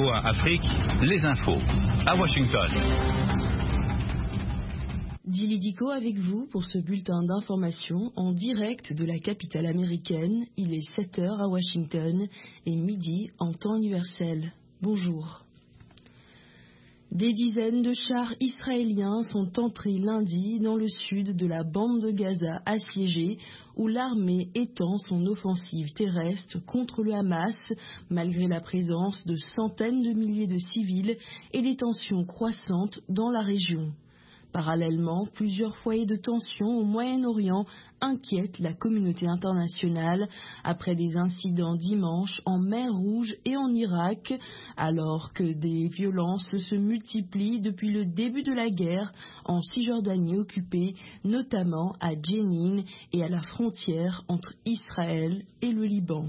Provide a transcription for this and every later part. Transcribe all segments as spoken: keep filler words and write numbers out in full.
O A Afrique, les infos, à Washington. Dili Diko avec vous pour ce bulletin d'information en direct de la capitale américaine. Il est sept heures à Washington et midi en temps universel. Bonjour. Des dizaines de chars israéliens sont entrés lundi dans le sud de la bande de Gaza assiégée, où l'armée étend son offensive terrestre contre le Hamas, malgré la présence de centaines de milliers de civils et des tensions croissantes dans la région. Parallèlement, plusieurs foyers de tension au Moyen-Orient inquiètent la communauté internationale après des incidents dimanche en mer Rouge et en Irak, alors que des violences se multiplient depuis le début de la guerre en Cisjordanie occupée, notamment à Jenin et à la frontière entre Israël et le Liban.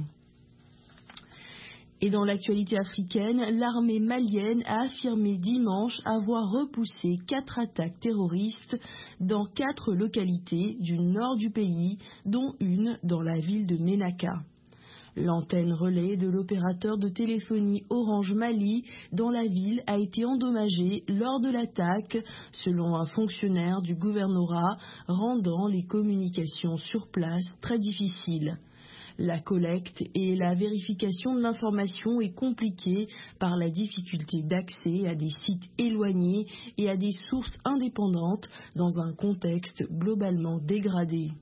Et dans l'actualité africaine, l'armée malienne a affirmé dimanche avoir repoussé quatre attaques terroristes dans quatre localités du nord du pays, dont une dans la ville de Ménaka. L'antenne relais de l'opérateur de téléphonie Orange Mali dans la ville a été endommagée lors de l'attaque, selon un fonctionnaire du gouvernorat, rendant les communications sur place très difficiles. La collecte et la vérification de l'information est compliquée par la difficulté d'accès à des sites éloignés et à des sources indépendantes dans un contexte globalement dégradé.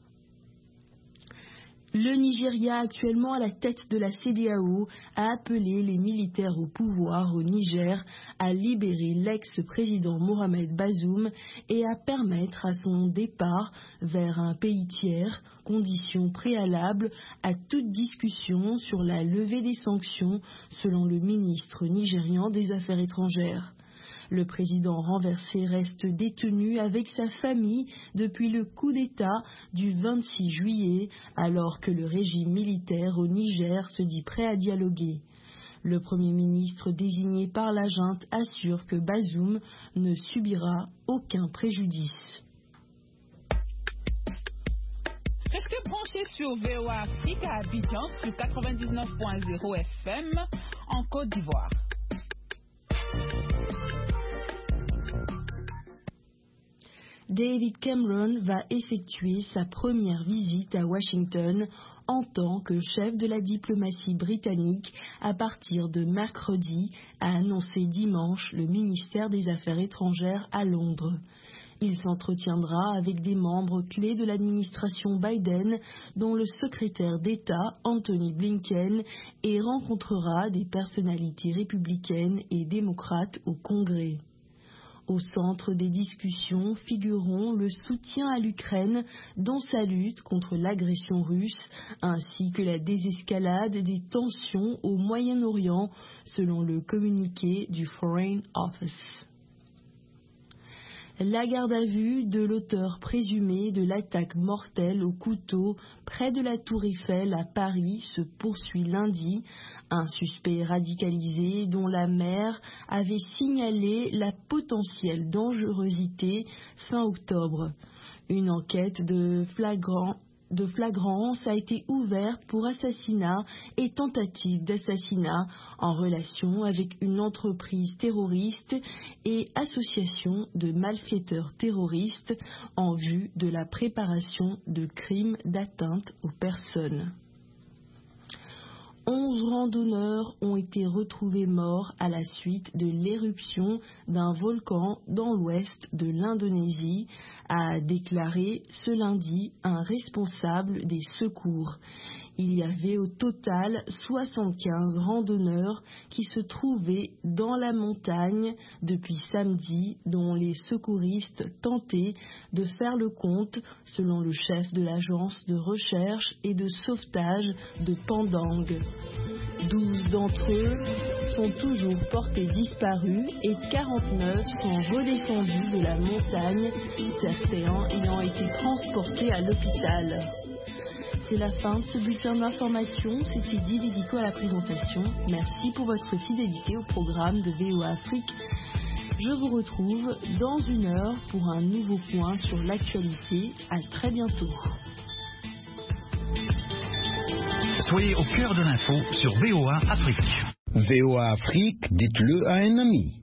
Le Nigeria, actuellement à la tête de la C D A O, a appelé les militaires au pouvoir au Niger à libérer l'ex-président Mohamed Bazoum et à permettre à son départ vers un pays tiers, condition préalable à toute discussion sur la levée des sanctions, selon le ministre nigérian des Affaires étrangères. Le président renversé reste détenu avec sa famille depuis le coup d'État du vingt-six juillet, alors que le régime militaire au Niger se dit prêt à dialoguer. Le Premier ministre désigné par la junte assure que Bazoum ne subira aucun préjudice. Restez branchés sur V O A Afrique à Abidjan sur quatre-vingt-dix-neuf point zéro F M en Côte d'Ivoire. David Cameron va effectuer sa première visite à Washington en tant que chef de la diplomatie britannique à partir de mercredi, a annoncé dimanche le ministère des Affaires étrangères à Londres. Il s'entretiendra avec des membres clés de l'administration Biden, dont le secrétaire d'État Anthony Blinken, et rencontrera des personnalités républicaines et démocrates au Congrès. Au centre des discussions figureront le soutien à l'Ukraine dans sa lutte contre l'agression russe, ainsi que la désescalade des tensions au Moyen-Orient, selon le communiqué du Foreign Office. La garde à vue de l'auteur présumé de l'attaque mortelle au couteau près de la Tour Eiffel à Paris se poursuit lundi. Un suspect radicalisé dont la mère avait signalé la potentielle dangerosité fin octobre. Une enquête de flagrant de flagrance a été ouverte pour assassinat et tentative d'assassinat en relation avec une entreprise terroriste et association de malfaiteurs terroristes en vue de la préparation de crimes d'atteinte aux personnes. Onze randonneurs ont été retrouvés morts à la suite de l'éruption d'un volcan dans l'ouest de l'Indonésie, a déclaré ce lundi un responsable des secours. Il y avait au total soixante-quinze randonneurs qui se trouvaient dans la montagne depuis samedi, dont les secouristes tentaient de faire le compte, selon le chef de l'agence de recherche et de sauvetage de Pandang. Douze d'entre eux sont toujours portés disparus et quarante-neuf sont redescendus de la montagne, certains ayant été transportés à l'hôpital. C'est la fin de ce bulletin d'information. C'était Dili Diko à la présentation. Merci pour votre fidélité au programme de V O A Afrique. Je vous retrouve dans une heure pour un nouveau point sur l'actualité. À très bientôt. Soyez au cœur de l'info sur V O A Afrique. V O A Afrique, dites-le à un ami.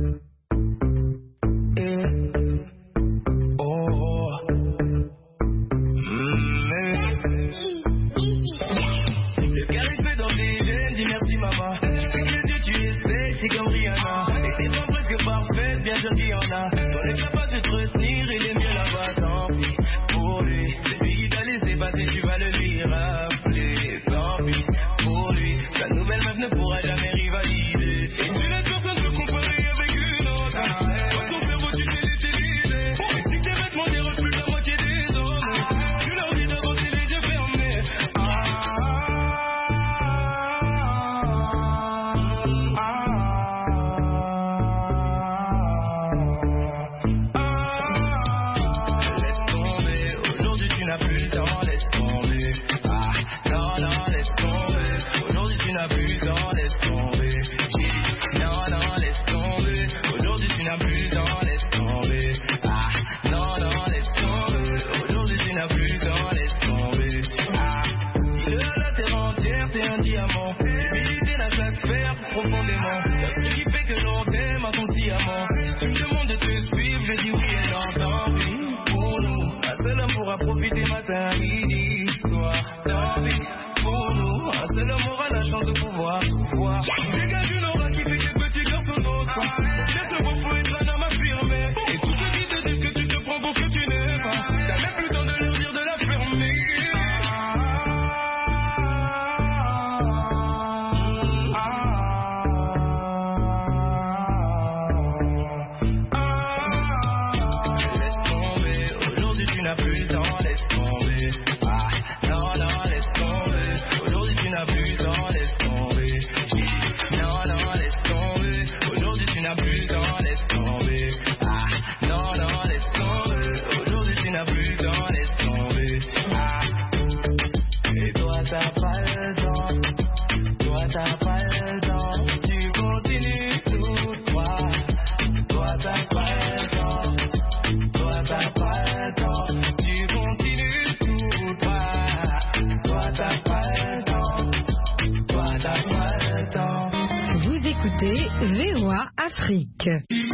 V O A Afrique.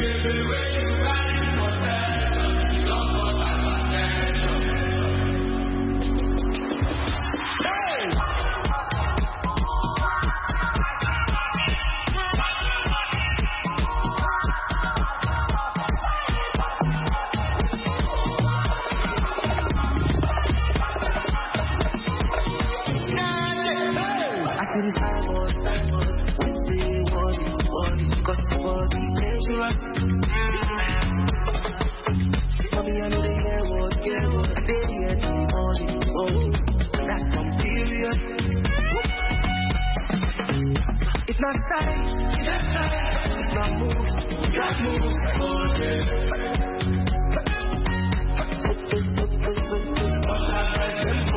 It's not style, it's not style, it's not moves, it's not moves, all day.